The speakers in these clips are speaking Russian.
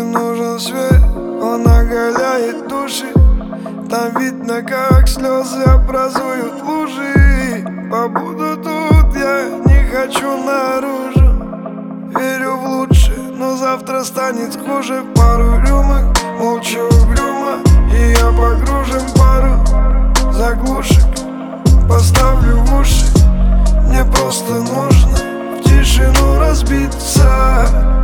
нужен свет, он оголяет души. Там видно, как слезы образуют лужи. Побуду тут, я не хочу наружу. Верю в лучшее, но завтра станет хуже. Пару рюмок, молчу угрюмо, и я погружен в пару заглушек. Поставлю в уши, мне просто нужно в тишину разбиться,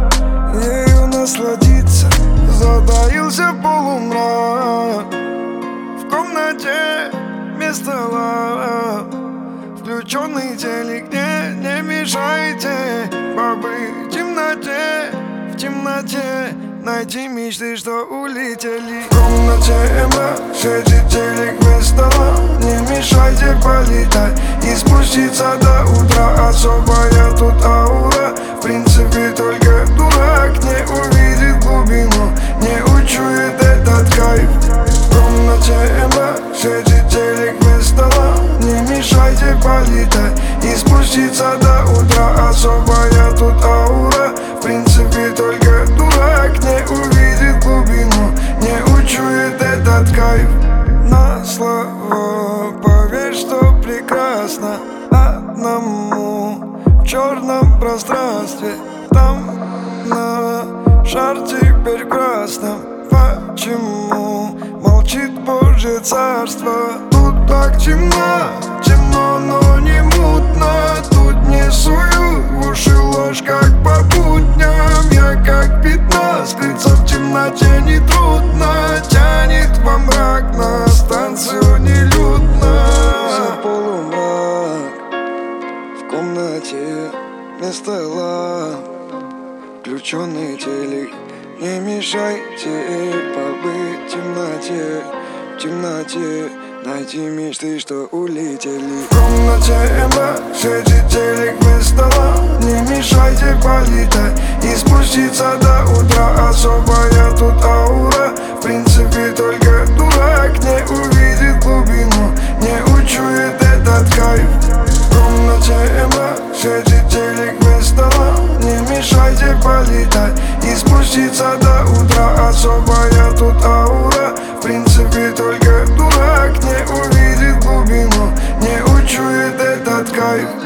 ею насладиться. Затаился полумрак, в комнате без стола, включенный телек, не мешайте побыть в темноте, в темноте. Найти мечты, что улетели. В комнате мрак, светит телек без стола, не мешайте полетать и спуститься до утра. Особая тут аура, в принципе только дурак не увидит глубину, не учует этот кайф. В комнате мрак, светит телек без стола, не мешайте полетать и спуститься до утра. Особая тут аура, в принципе только дурак не увидит глубину, не учует этот кайф. На слова поверь, что прекрасно одному в черном пространстве. Там на шар теперь красном. Почему молчит Божье царство? Тут так темно, темно, но не мутно. Тут не сую в уши ложь, как по будням. Я как пятно, скрыться в темноте нетрудно. Тянет во мрак, на станцию нелюдно. За полумрак, в комнате без стола, включенный телек, не мешайте побыть в темноте, в темноте. Найти мечты, что улетели. В комнате мрак, светит телек без стола, не мешайте полетать и спуститься до утра. Особая тут аура, в принципе только дурак не увидит глубину, не учует этот кайф. В комнате мрак, светит телек без стола, не мешайте полетать и спуститься до утра. Особая тут аура, в принципе только дурак не увидит глубину, не учует этот кайф.